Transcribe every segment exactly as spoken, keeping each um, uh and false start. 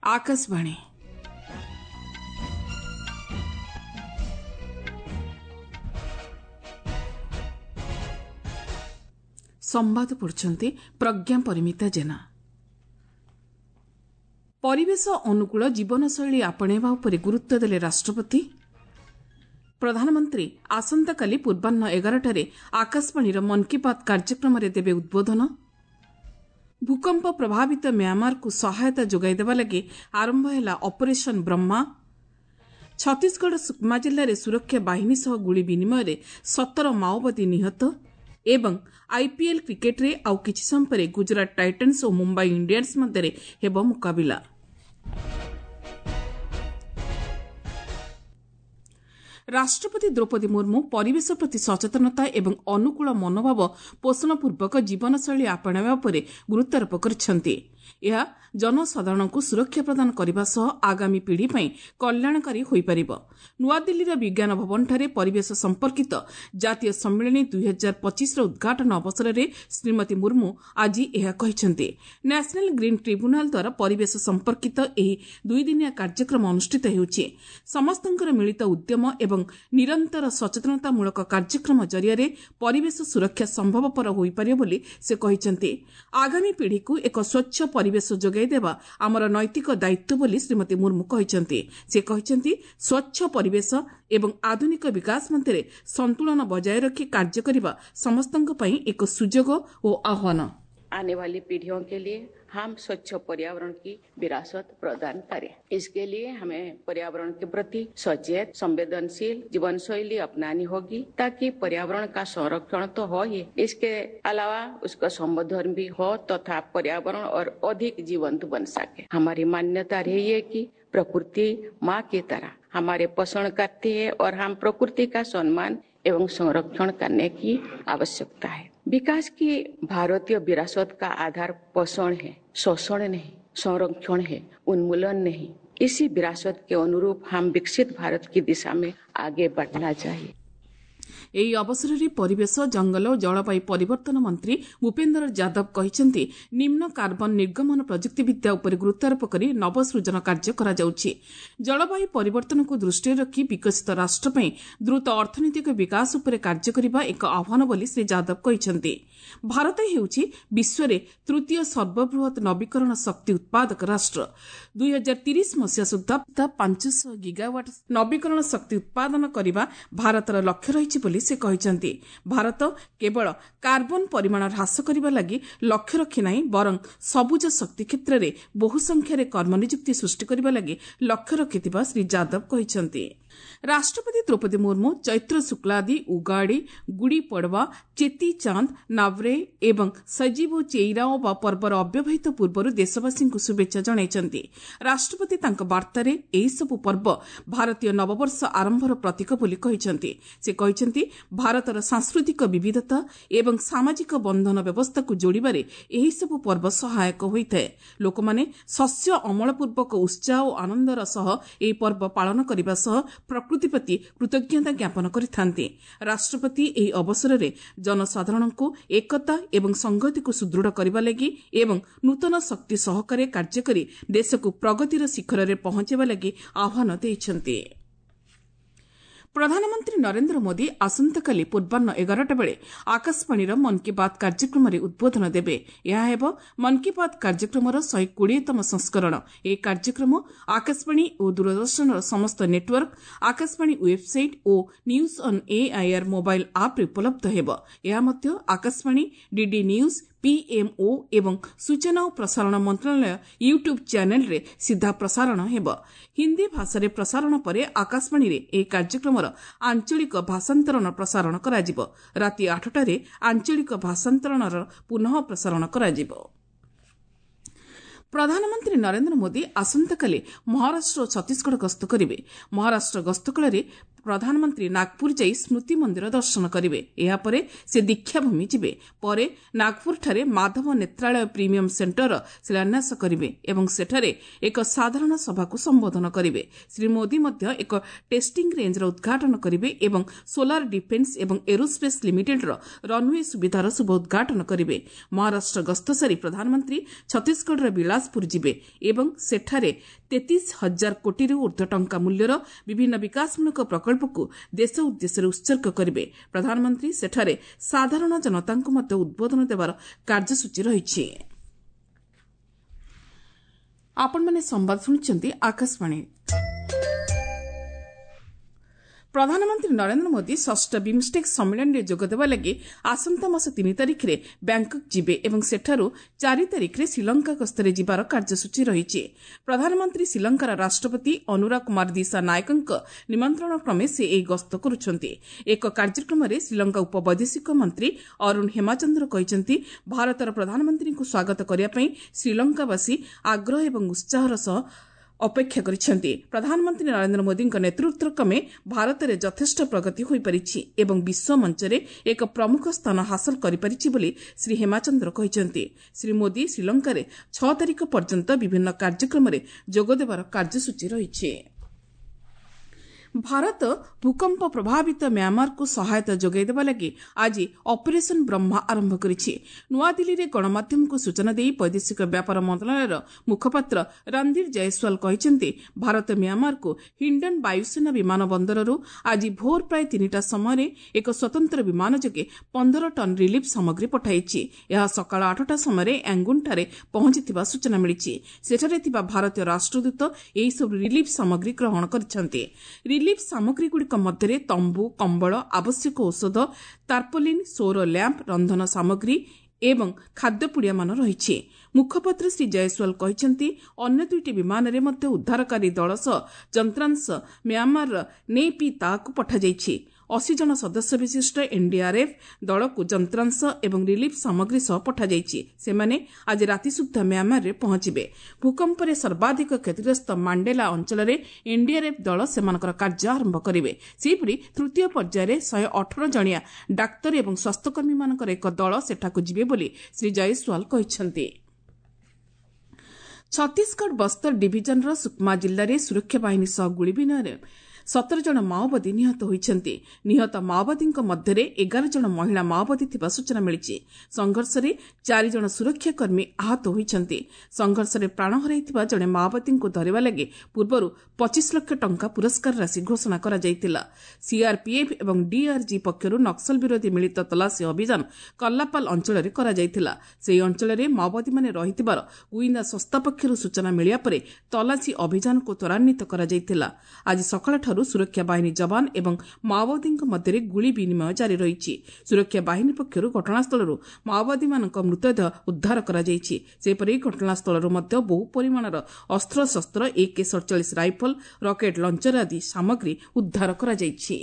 आकाशवाणी संवाद पढ़ुछंती प्रज्ञा परिमिता जेना। परिवेश अनुकूल जीवनशैली आपणेबा उपरे गुरुत्व देले राष्ट्रपति। प्रधानमंत्री आसंताकाली पूर्वाह्न एगारटारे आकाशवाणीर मन की बात कार्यक्रम देवे उद्बोधन। भूकंप प्रभावित म्यांमार को सहायता जोगाई देवा लगी आरंभ है ऑपरेशन ब्रह्मा। छत्तीसगढ़ सुकमा जिले में सुरक्षा बाहिनी सह गुली विनिमय सतर माओवादी निहत। एवं आईपीएल क्रिकेट रे आउ किछि समय परे गुजरात टाइटन्स और मुंबई इंडियंस मध्य हेब मुकाबिला। राष्ट्रपति द्रौपदी मुर्मू परिवेश प्रति सचेतनता एवं अनुकूल मनोभाव पोषणपूर्वक जीवनशैली आपणावा उपरे गुरुत्वारोप କରିଛନ୍ତି। ଏହା जनसाधारणଙ୍କୁ ସୁରକ୍ଷା ପ୍ରଦାନ କରିବା ସହ ଆଗାମୀ ପିଢ଼ି ପାଇଁ କଲ୍ୟାଣକାରୀ ହୋଇପାରିବ। ନୂଆଦିଲ୍ଲୀର ବିଜ୍ଞାନ ଭବନଠାରେ ପରିବେଶ ସମ୍ପର୍କିତ ଜାତୀୟ ସମ୍ମିଳନୀ ଦୁଇ ହଜାର ପଚିଶର ଉଦ୍ଘାଟନ ଅବସରରେ ଶ୍ରୀମତୀ ମୁର୍ମୁ ଆଜି ଏହା କହିଛନ୍ତି। ନ୍ୟାସନାଲ ଗ୍ରୀନ୍ ଟ୍ରିବ୍ୟୁନାଲ ଦ୍ୱାରା ପରିବେଶ ସମ୍ପର୍କିତ ଏହି ଦୁଇଦିନିଆ କାର୍ଯ୍ୟକ୍ରମ ଅନୁଷ୍ଠିତ ହେଉଛି। ସମସ୍ତଙ୍କର ମିଳିତ ଉଦ୍ୟମ ଏବଂ ନିରନ୍ତର ସଚେତନତାମୂଳକ କାର୍ଯ୍ୟକ୍ରମ ଜରିଆରେ ପରିବେଶ ସୁରକ୍ଷା ସମ୍ଭବପର ହୋଇପାରିବ ବୋଲି ସେ କହିଛନ୍ତି। ଆଗାମୀ ପିଢ଼ିକୁ ଏକ ସ୍ୱଚ୍ଛ ପରିବେଶ ଯୋଗାଇ ଦେବା ଆମର ନୈତିକ ଦାୟିତ୍ୱ ବୋଲି ଶ୍ରୀମତୀ ମୁର୍ମୁ କହିଛନ୍ତି। ସେ କହିଛନ୍ତି ସ୍ୱଚ୍ଛ ପରିବେଶ ଏବଂ ଆଧୁନିକ ବିକାଶ ମଧ୍ୟରେ ସନ୍ତୁଳନ ବଜାୟ ରଖି କାର୍ଯ୍ୟ କରିବା ସମସ୍ତଙ୍କ ପାଇଁ ଏକ ସୁଯୋଗ ଓ ଆହ୍ୱାନ। आने वाली पीढ़ियों के लिए हम स्वच्छ पर्यावरण की विरासत प्रदान करें। इसके लिए हमें पर्यावरण के प्रति सचेत संवेदनशील जीवन शैली अपनानी होगी ताकि पर्यावरण का संरक्षण तो हो ही, इसके अलावा उसका संवर्धन भी हो तथा तो पर्यावरण और अधिक जीवंत बन सके। हमारी मान्यता रही है कि प्रकृति माँ की तरह हमारे पोषण करती है और हम प्रकृति का सम्मान एवं संरक्षण करने की आवश्यकता है। विकास की भारतीय विरासत का आधार पोषण है, शोषण नहीं, संरक्षण है, उन्मूलन नहीं। इसी विरासत के अनुरूप हम विकसित भारत की दिशा में आगे बढ़ना चाहिए। ଏହି ଅବସରରେ ପରିବେଶ ଜଙ୍ଗଲ ଓ ଜଳବାୟୁ ପରିବର୍ତ୍ତନ ମନ୍ତ୍ରୀ ଭୂପେନ୍ଦ୍ର ଯାଦବ କହିଛନ୍ତି ନିମ୍ନ କାର୍ବନ ନିର୍ଗମନ ପ୍ରଯୁକ୍ତିବିଦ୍ୟା ଉପରେ ଗୁରୁତ୍ୱାରୋପ କରି ନବସୃଜନ କାର୍ଯ୍ୟ କରାଯାଉଛି। ଜଳବାୟୁ ପରିବର୍ତ୍ତନକୁ ଦୃଷ୍ଟିରେ ରଖି ବିକଶିତ ରାଷ୍ଟ୍ର ପାଇଁ ଦ୍ରୁତ ଅର୍ଥନୈତିକ ବିକାଶ ଉପରେ କାର୍ଯ୍ୟ କରିବା ଏକ ଆହ୍ୱାନ ବୋଲି ଶ୍ରୀ ଯାଦବ କହିଛନ୍ତି। ଭାରତ ହେଉଛି ବିଶ୍ୱରେ ତୃତୀୟ ସର୍ବବୃହତ ନବୀକରଣ ଶକ୍ତି ଉତ୍ପାଦକ ରାଷ୍ଟ୍ର। ଦୁଇ ହଜାର ତିରିଶ ମସିହା ସୁଦ୍ଧା ପାଞ୍ଚଶହ ଗିଗାୱାଟ ନବୀକରଣ ଶକ୍ତି ଉତ୍ପାଦନ କରିବା ଭାରତର ଲକ୍ଷ୍ୟ ରହିଛି ବୋଲି ସେ କହିଛନ୍ତି। ଭାରତ କେବଳ କାର୍ବନ ପରିମାଣ ହ୍ରାସ କରିବା ଲାଗି ଲକ୍ଷ୍ୟ ରଖି ନାହିଁ, ବରଂ ସବୁଜ ଶକ୍ତି କ୍ଷେତ୍ରରେ ବହୁ ସଂଖ୍ୟାରେ କର୍ମନିଯୁକ୍ତି ସୃଷ୍ଟି କରିବା ଲାଗି ଲକ୍ଷ୍ୟ ରଖିଥିବା ଶ୍ରୀ ଯାଦବ କହିଛନ୍ତି। ରାଷ୍ଟ୍ରପତି ଦ୍ରୌପଦୀ ମୁର୍ମୁ ଚୈତ୍ର ଶୁକ୍ଲାଦି ଉଗାଡ଼ି, ଗୁଡ଼ି ପଡ଼ବା, ଚେତି ଚାନ୍ଦ, ନାଭ୍ରେ ଏବଂ ସଜିବ ଚେଇରାଓ ବା ପର୍ବର ଅବ୍ୟବହିତ ପୂର୍ବରୁ ଦେଶବାସୀଙ୍କୁ ଶୁଭେଚ୍ଛା ଜଣାଇଛନ୍ତି। ରାଷ୍ଟ୍ରପତି ତାଙ୍କ ବାର୍ତ୍ତାରେ ଏହିସବୁ ପର୍ବ ଭାରତୀୟ ନବବର୍ଷ ଆରମ୍ଭର ପ୍ରତୀକ ବୋଲି କହିଛନ୍ତି। ସେ କହିଛନ୍ତି ଭାରତର ସାଂସ୍କୃତିକ ବିବିଧତା ଏବଂ ସାମାଜିକ ବନ୍ଧନ ବ୍ୟବସ୍ଥାକୁ ଯୋଡ଼ିବାରେ ଏହିସବୁ ପର୍ବ ସହାୟକ ହୋଇଥାଏ। ଲୋକମାନେ ଶସ୍ୟ ଅମଳ ପୂର୍ବକ ଉତ୍ସାହ ଓ ଆନନ୍ଦର ସହ ଏହି ପର୍ବ ପାଳନ କରିବା ସହ ପ୍ରକୃତି ପ୍ରତି କୃତଜ୍ଞତା ଜ୍ଞାପନ କରିଥାନ୍ତି। ରାଷ୍ଟ୍ରପତି ଏହି ଅବସରରେ ଜନସାଧାରଣଙ୍କୁ ଏକତା ଏବଂ ସଂହତିକୁ ସୁଦୃଢ଼ କରିବା ଲାଗି ଏବଂ ନୂତନ ଶକ୍ତି ସହକାରେ କାର୍ଯ୍ୟ କରି ଦେଶକୁ ପ୍ରଗତିର ଶିଖରରେ ପହଞ୍ଚାଇବା ଲାଗି ଆହ୍ୱାନ ଦେଇଛନ୍ତି। ପ୍ରଧାନମନ୍ତ୍ରୀ ନରେନ୍ଦ୍ର ମୋଦି ଆସନ୍ତାକାଲି ପୂର୍ବାହ୍ନ ଏଗାରଟା ବେଳେ ଆକାଶବାଣୀର ମନ୍ କି ବାତ୍ କାର୍ଯ୍ୟକ୍ରମରେ ଉଦ୍ବୋଧନ ଦେବେ। ଏହା ହେବ ମନ୍ କି ବାତ୍ କାର୍ଯ୍ୟକ୍ରମର ଶହେ କୋଡ଼ିଏତମ ସଂସ୍କରଣ। ଏହି କାର୍ଯ୍ୟକ୍ରମ ଆକାଶବାଣୀ ଓ ଦୂରଦର୍ଶନର ସମସ୍ତ ନେଟୱାର୍କ, ଆକାଶବାଣୀ ୱେବ୍ସାଇଟ୍ ଓ ନ୍ୟୁଜ୍ ଅନ୍ ଏଆଇଆର୍ ମୋବାଇଲ୍ ଆପ୍ରେ ଉପଲବ୍ଧ ହେବ। ଏହା ମଧ୍ୟ ଆକାଶବାଣୀ, ଡିଡି ନ୍ୟୁଜ୍, ପିଏମ୍ଓ ଏବଂ ସୂଚନା ଓ ପ୍ରସାରଣ ମନ୍ତ୍ରଣାଳୟ ୟୁଟ୍ୟୁବ୍ ଚ୍ୟାନେଲ୍ରେ ସିଧା ପ୍ରସାରଣ ହେବ। ହିନ୍ଦୀ ଭାଷାରେ ପ୍ରସାରଣ ପରେ ଆକାଶବାଣୀରେ ଏହି କାର୍ଯ୍ୟକ୍ରମର ଆଞ୍ଚଳିକ ଭାଷାନ୍ତରଣ ପ୍ରସାରଣ କରାଯିବ। ରାତି ଆଠଟାରେ ଆଞ୍ଚଳିକ ଭାଷାନ୍ତରଣର ପୁନଃ ପ୍ରସାରଣ କରାଯିବ। ପ୍ରଧାନମନ୍ତ୍ରୀ ନରେନ୍ଦ୍ର ମୋଦି ଆସନ୍ତାକାଲି ମହାରାଷ୍ଟ୍ର ଓ ଛତିଶଗଡ଼ ଗସ୍ତ କରିବେ। ମହାରାଷ୍ଟ୍ର ଗସ୍ତ କାଳରେ ପ୍ରଧାନମନ୍ତ୍ରୀ ନାଗପୁର ଯାଇ ସ୍ମୃତି ମନ୍ଦିର ଦର୍ଶନ କରିବେ। ଏହାପରେ ସେ ଦୀକ୍ଷାଭୂମି ଯିବେ। ପରେ ନାଗପୁରଠାରେ ମାଧବ ନେତ୍ରାଳୟ ପ୍ରିମିୟମ୍ ସେଣ୍ଟରର ଶିଳାନ୍ୟାସ କରିବେ ଏବଂ ସେଠାରେ ଏକ ସାଧାରଣ ସଭାକୁ ସମ୍ବୋଧନ କରିବେ। ଶ୍ରୀ ମୋଦି ମଧ୍ୟ ଏକ ଟେଷ୍ଟିଂ ରେଞ୍ଜର ଉଦ୍ଘାଟନ କରିବେ ଏବଂ ସୋଲାର ଡିଫେନ୍ସ ଏବଂ ଏରୋସ୍ପେସ୍ ଲିମିଟେଡ୍ର ରନ୍ୱେ ସୁବିଧାର ଶୁଭ ଉଦ୍ଘାଟନ କରିବେ। ମହାରାଷ୍ଟ୍ର ଗସ୍ତ ସାରି ପ୍ରଧାନମନ୍ତ୍ରୀ ଛତିଶଗଡ଼ର ବିଳାସ ବିଳାସପୁର ଯିବେ ଏବଂ ସେଠାରେ ତେତିଶ ହଜାର କୋଟିରୁ ଊର୍ଦ୍ଧ୍ୱ ଟଙ୍କା ମୂଲ୍ୟର ବିଭିନ୍ନ ବିକାଶମୂଳକ ପ୍ରକଳ୍ପକୁ ଦେଶ ଉଦ୍ଦେଶ୍ୟରେ ଉତ୍ସର୍ଗ କରିବେ। ପ୍ରଧାନମନ୍ତ୍ରୀ ସେଠାରେ ସାଧାରଣ ଜନତାଙ୍କୁ ମଧ୍ୟ ଉଦ୍ବୋଧନ ଦେବାର କାର୍ଯ୍ୟସୂଚୀ ରହିଛି। ଆପଣମାନେ ସମ୍ବାଦ ଶୁଣୁଛନ୍ତି ଆକାଶବାଣୀ। ପ୍ରଧାନମନ୍ତ୍ରୀ ନରେନ୍ଦ୍ର ମୋଦି ଷଷ୍ଠ ବିମ୍ଷ୍ଟେକ୍ ସମ୍ମିଳନୀରେ ଯୋଗଦେବା ଲାଗି ଆସନ୍ତା ମାସ ତିନି ତାରିଖରେ ବ୍ୟାଙ୍କକ୍ ଯିବେ ଏବଂ ସେଠାରୁ ଚାରି ତାରିଖରେ ଶ୍ରୀଲଙ୍କା ଗସ୍ତରେ ଯିବାର କାର୍ଯ୍ୟସୂଚୀ ରହିଛି। ପ୍ରଧାନମନ୍ତ୍ରୀ ଶ୍ରୀଲଙ୍କାର ରାଷ୍ଟ୍ରପତି ଅନୁରା କୁମାର ଦିସା ନାୟକଙ୍କ ନିମନ୍ତ୍ରଣ କ୍ରମେ ସେ ଏହି ଗସ୍ତ କରୁଛନ୍ତି। ଏକ କାର୍ଯ୍ୟକ୍ରମରେ ଶ୍ରୀଲଙ୍କା ଉପବୈଦେଶିକ ମନ୍ତ୍ରୀ ଅରୁଣ ହେମାଚନ୍ଦ୍ର କହିଛନ୍ତି, ଭାରତର ପ୍ରଧାନମନ୍ତ୍ରୀଙ୍କୁ ସ୍ୱାଗତ କରିବା ପାଇଁ ଶ୍ରୀଲଙ୍କାବାସୀ ଆଗ୍ରହ ଏବଂ ଉତ୍ସାହର ସହ ଅପେକ୍ଷା କରିଛନ୍ତି। ପ୍ରଧାନମନ୍ତ୍ରୀ ନରେନ୍ଦ୍ର ମୋଦିଙ୍କ ନେତୃତ୍ୱ କ୍ରମେ ଭାରତରେ ଯଥେଷ୍ଟ ପ୍ରଗତି ହୋଇପାରିଛି ଏବଂ ବିଶ୍ୱ ମଞ୍ଚରେ ଏକ ପ୍ରମୁଖ ସ୍ଥାନ ହାସଲ କରିପାରିଛି ବୋଲି ଶ୍ରୀ ହେମାଚନ୍ଦ୍ର କହିଛନ୍ତି। ଶ୍ରୀ ମୋଦି ଶ୍ରୀଲଙ୍କାରେ ଛଅ ତାରିଖ ପର୍ଯ୍ୟନ୍ତ ବିଭିନ୍ନ କାର୍ଯ୍ୟକ୍ରମରେ ଯୋଗଦେବାର କାର୍ଯ୍ୟସୂଚୀ ରହିଛି। ଭାରତ ଭୂକମ୍ପ ପ୍ରଭାବିତ ମ୍ୟାମାରକୁ ସହାୟତା ଯୋଗାଇଦେବା ଲାଗି ଆଜି ଅପରେସନ ବ୍ରହ୍ମା ଆରମ୍ଭ କରିଛି। ନୂଆଦିଲ୍ଲୀରେ ଗଣମାଧ୍ୟମକୁ ସୂଚନା ଦେଇ ବୈଦେଶିକ ବ୍ୟାପାର ମନ୍ତ୍ରଣାଳୟର ମୁଖପାତ୍ର ରଣଧୀର ଜୟସ୍ୱାଲ କହିଛନ୍ତି, ଭାରତ ମ୍ୟାମାରକୁ ହିଣ୍ଡନ୍ ବାୟୁସେନା ବିମାନ ବନ୍ଦରରୁ ଆଜି ଭୋର ପ୍ରାୟ ତିନିଟା ସମୟରେ ଏକ ସ୍ୱତନ୍ତ୍ର ବିମାନ ଯୋଗେ ପନ୍ଦର ଟନ୍ ରିଲିଫ୍ ସାମଗ୍ରୀ ପଠାଇଛି। ଏହା ସକାଳ ଆଠଟା ସମୟରେ ୟାଙ୍ଗୁନ୍ଠାରେ ପହଞ୍ଚିଥିବା ସୂଚନା ମିଳିଛି। ସେଠାରେ ଥିବା ଭାରତୀୟ ରାଷ୍ଟ୍ରଦୂତ ଏହିସବୁ ରିଲିଫ୍ ସାମଗ୍ରୀ ଗ୍ରହଣ କରିଛନ୍ତି। ରିଲିଫ୍ ସାମଗ୍ରୀଗୁଡ଼ିକ ମଧ୍ୟରେ ତମ୍ବୁ, କମ୍ବଳ, ଆବଶ୍ୟକ ଔଷଧ, ତାର୍ପୋଲିନ୍, ସୌର ଲ୍ୟାମ୍ପ, ରନ୍ଧନ ସାମଗ୍ରୀ ଏବଂ ଖାଦ୍ୟପୁଡ଼ିଆମାନ ରହିଛି। ମୁଖପାତ୍ର ଶ୍ରୀ ଜୟସ୍ୱାଲ କହିଛନ୍ତି, ଅନ୍ୟ ଦୁଇଟି ବିମାନରେ ମଧ୍ୟ ଉଦ୍ଧାରକାରୀ ଦଳ ସହ ଯନ୍ତ୍ରାଂଶ ମ୍ୟାମାରର ନେ ପି ତାକୁ ପଠାଯାଇଛି। ଅଶୀ ଜଣ ସଦସ୍ୟ ବିଶିଷ୍ଟ ଏନ୍ଡିଆର୍ଏଫ୍ ଦଳକୁ ଯନ୍ତ୍ରାଂଶ ଏବଂ ରିଲିଫ୍ ସାମଗ୍ରୀ ସହ ପଠାଯାଇଛି। ସେମାନେ ଆଜି ରାତି ସୁଦ୍ଧା ମ୍ୟାମାରରେ ପହଞ୍ଚିବେ। ଭୂକମ୍ପରେ ସର୍ବାଧିକ କ୍ଷତିଗ୍ରସ୍ତ ମାଣ୍ଡେଲା ଅଞ୍ଚଳରେ ଏନ୍ଡିଆର୍ଏଫ୍ ଦଳ ସେମାନଙ୍କର କାର୍ଯ୍ୟ ଆରମ୍ଭ କରିବେ। ସେହିପରି ତୃତୀୟ ପର୍ଯ୍ୟାୟରେ ଶହେ ଅଠର ଜଣିଆ ଡାକ୍ତର ଏବଂ ସ୍ୱାସ୍ଥ୍ୟକର୍ମୀମାନଙ୍କର ଏକ ଦଳ ସେଠାକୁ ଯିବେ ବୋଲି ଶ୍ରୀ ଜୟସ୍ୱାଲ କହିଛନ୍ତି। ଛତିଶଗଡ଼ ବସ୍ତର ଡିଭିଜନର ସୁକମା ଜିଲ୍ଲାରେ ସୁରକ୍ଷା ବାହିନୀ ସହ ଗୁଳି ବିନିମୟରେ ସତର ଜଣ ମାଓବାଦୀ ନିହତ ହୋଇଛନ୍ତି। ନିହତ ମାଓବାଦୀଙ୍କ ମଧ୍ୟରେ ଏଗାର ଜଣ ମହିଳା ମାଓବାଦୀ ଥିବା ସୂଚନା ମିଳିଛି। ସଂଘର୍ଷରେ ଚାରି ଜଣ ସୁରକ୍ଷାକର୍ମୀ ଆହତ ହୋଇଛନ୍ତି। ସଂଘର୍ଷରେ ପ୍ରାଣ ହରାଇଥିବା ଜଣେ ମାଓବାଦୀଙ୍କୁ ଧରିବା ଲାଗି ପୂର୍ବରୁ ପଚିଶ ଲକ୍ଷ ଟଙ୍କା ପୁରସ୍କାର ରାଶି ଘୋଷଣା କରାଯାଇଥିଲା। ସିଆର୍ପିଏଫ୍ ଏବଂ ଡିଆର୍ଜି ପକ୍ଷରୁ ନକ୍ସଲ ବିରୋଧୀ ମିଳିତ ତଲାସୀ ଅଭିଯାନ କଲ୍ଲାପାଲ ଅଞ୍ଚଳରେ କରାଯାଇଥିଲା। ସେହି ଅଞ୍ଚଳରେ ମାଓବାଦୀମାନେ ରହିଥିବାର ଗୁଇନ୍ଦା ସଂସ୍ଥା ପକ୍ଷରୁ ସୂଚନା ମିଳିବା ପରେ ତଲାସୀ ଅଭିଯାନକୁ ତ୍ୱରାନ୍ୱିତ କରାଯାଇଥିଲା। ଆଜି ସକାଳଠାରୁ ସୁରକ୍ଷା ବାହିନୀ ଯବାନ ଏବଂ ମାଓବାଦୀଙ୍କ ମଧ୍ୟରେ ଗୁଳି ବିନିମୟ ଜାରି ରହିଛି। ସୁରକ୍ଷା ବାହିନୀ ପକ୍ଷରୁ ଘଟଣାସ୍ଥଳରୁ ମାଓବାଦୀମାନଙ୍କ ମୃତଦେହ ଉଦ୍ଧାର କରାଯାଇଛି। ସେହିପରି ଘଟଣାସ୍ଥଳରୁ ମଧ୍ୟ ବହୁ ପରିମାଣର ଅସ୍ତ୍ରଶସ୍ତ୍ର, ଏକେ ସଡ଼ଚାଳିଶ ରାଇଫଲ, ରକେଟ୍ ଲଞ୍ଚର ଆଦି ସାମଗ୍ରୀ ଉଦ୍ଧାର କରାଯାଇଛି।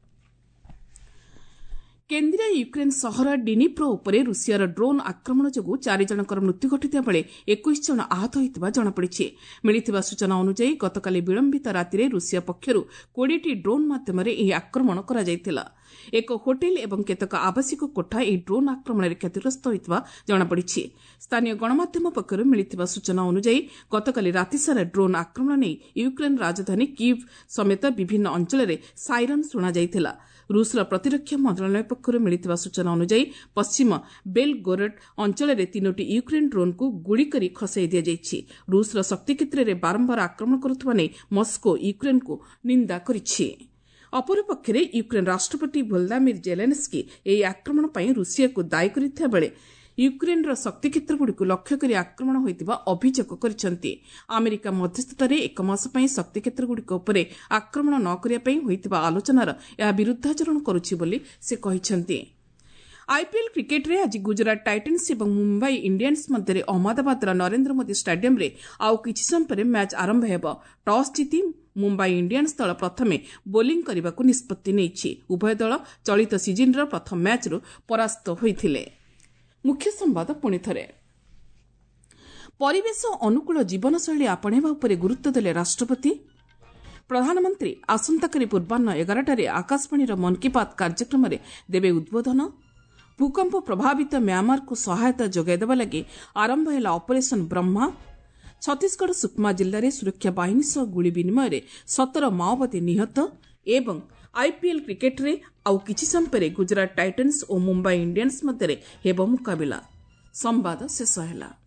କେନ୍ଦ୍ରୀୟ ୟୁକ୍ରେନ୍ ସହର ଡିନିପ୍ରୋ ଉପରେ ରୁଷିଆର ଡ୍ରୋନ୍ ଆକ୍ରମଣ ଯୋଗୁଁ ଚାରି ଜଣଙ୍କର ମୃତ୍ୟୁ ଘଟିଥିବା ବେଳେ ଏକୋଇଶ ଜଣ ଆହତ ହୋଇଥିବା ଜଣାପଡ଼ିଛି। ମିଳିଥିବା ସୂଚନା ଅନୁଯାୟୀ ଗତକାଲି ବିଳମ୍ବିତ ରାତିରେ ରୁଷିଆ ପକ୍ଷରୁ କୋଡ଼ିଏଟି ଡ୍ରୋନ୍ ମାଧ୍ୟମରେ ଏହି ଆକ୍ରମଣ କରାଯାଇଥିଲା। ଏକ ହୋଟେଲ୍ ଏବଂ କେତେକ ଆବାସିକ କୋଠା ଏହି ଡ୍ରୋନ୍ ଆକ୍ରମଣରେ କ୍ଷତିଗ୍ରସ୍ତ ହୋଇଥିବା ଜଣାପଡ଼ିଛି। ସ୍ଥାନୀୟ ଗଣମାଧ୍ୟମ ପକ୍ଷରୁ ମିଳିଥିବା ସୂଚନା ଅନୁଯାୟୀ ଗତକାଲି ରାତିସାରା ଡ୍ରୋନ୍ ଆକ୍ରମଣ ନେଇ ୟୁକ୍ରେନ୍ ରାଜଧାନୀ କିଭ୍ ସମେତ ବିଭିନ୍ନ ଅଞ୍ଚଳରେ ସାଇରନ୍ ଶୁଣାଯାଇଥିଲା। ରୁଷର ପ୍ରତିରକ୍ଷା ମନ୍ତ୍ରଣାଳୟ ପକ୍ଷରୁ ମିଳିଥିବା ସୂଚନା ଅନୁଯାୟୀ ପଶ୍ଚିମ ବେଲଗୋରୋଡ୍ ଅଞ୍ଚଳରେ ତିନୋଟି ୟୁକ୍ରେନ୍ ଡ୍ରୋନ୍କୁ ଗୁଳି କରି ଖସାଇ ଦିଆଯାଇଛି। ରୁଷର ଶକ୍ତି କ୍ଷେତ୍ରରେ ବାରମ୍ବାର ଆକ୍ରମଣ କରୁଥିବା ନେଇ ମସ୍କୋ ୟୁକ୍ରେନ୍କୁ ନିନ୍ଦା କରିଛି। ଅପରପକ୍ଷରେ ୟୁକ୍ରେନ୍ ରାଷ୍ଟ୍ରପତି ଭୋଲଦାମିର୍ ଜେଲେନ୍ସ୍କି ଏହି ଆକ୍ରମଣ ପାଇଁ ରୁଷିଆକୁ ଦାୟୀ କରିଥିବା ବେଳେ ୟୁକ୍ରେନ୍ର ଶକ୍ତିକ୍ଷେତ୍ରଗୁଡ଼ିକୁ ଲକ୍ଷ୍ୟ କରି ଆକ୍ରମଣ ହୋଇଥିବା ଅଭିଯୋଗ କରିଛନ୍ତି। ଆମେରିକା ମଧ୍ୟସ୍ଥତାରେ ଏକ ମାସ ପାଇଁ ଶକ୍ତିକ୍ଷେତ୍ରଗୁଡ଼ିକ ଉପରେ ଆକ୍ରମଣ ନ କରିବା ପାଇଁ ହୋଇଥିବା ଆଲୋଚନାର ଏହା ବିରୁଦ୍ଧାଚରଣ କରୁଛି ବୋଲି ସେ କହିଛନ୍ତି। ଆଇପିଏଲ୍ କ୍ରିକେଟ୍ରେ ଆଜି ଗୁଜରାଟ ଟାଇଟନ୍ସ ଏବଂ ମୁମ୍ବାଇ ଇଣ୍ଡିଆନ୍ସ ମଧ୍ୟରେ ଅହମ୍ମଦାବାଦର ନରେନ୍ଦ୍ର ମୋଦି ଷ୍ଟାଡିୟମ୍ରେ ଆଉ କିଛି ସମୟ ପରେ ମ୍ୟାଚ୍ ଆରମ୍ଭ ହେବ। ଟସ୍ ଜିତି ମୁମ୍ବାଇ ଇଣ୍ଡିଆନ୍ସ ଦଳ ପ୍ରଥମେ ବୋଲିଂ କରିବାକୁ ନିଷ୍ପତ୍ତି ନେଇଛି। ଉଭୟ ଦଳ ଚଳିତ ସିଜିନ୍ର ପ୍ରଥମ ମ୍ୟାଚ୍ରୁ ପରାସ୍ତ ହୋଇଥିଲେ। ମୁଖ୍ୟ ସମ୍ବାଦ ପୁଣିଥରେ। ପରିବେଶ ଅନୁକୂଳ ଜୀବନଶୈଳୀ ଆପଣେଇବା ଉପରେ ଗୁରୁତ୍ୱ ଦେଲେ ରାଷ୍ଟ୍ରପତି। ପ୍ରଧାନମନ୍ତ୍ରୀ ଆସନ୍ତାକାଲି ପୂର୍ବାହ୍ନ ଏଗାରଟାରେ ଆକାଶବାଣୀର ମନ୍ କୀ ବାତ୍ କାର୍ଯ୍ୟକ୍ରମରେ ଦେବେ ଉଦ୍ବୋଧନ। ଭୂକମ୍ପ ପ୍ରଭାବିତ ମ୍ୟାମାରକୁ ସହାୟତା ଯୋଗାଇଦେବା ଲାଗି ଆରମ୍ଭ ହେଲା ଅପରେସନ ବ୍ରହ୍ମା। ଛତିଶଗଡ଼ ସୁକମା ଜିଲ୍ଲାରେ ସୁରକ୍ଷା ବାହିନୀ ସହ ଗୁଳି ବିନିମୟରେ ସତର ମାଓବାଦୀ ନିହତ ଏବଂ ଆଇପିଏଲ୍ କ୍ରିକେଟ୍ରେ ଆଉ କିଛି ସମୟ ପରେ ଗୁଜରାଟ ଟାଇଟନ୍ସ ଓ ମୁମ୍ବାଇ ଇଣ୍ଡିଆନ୍ସ ମଧ୍ୟରେ ହେବ ମୁକାବିଲା। ସମ୍ବାଦ ଶେଷ ହେଲା।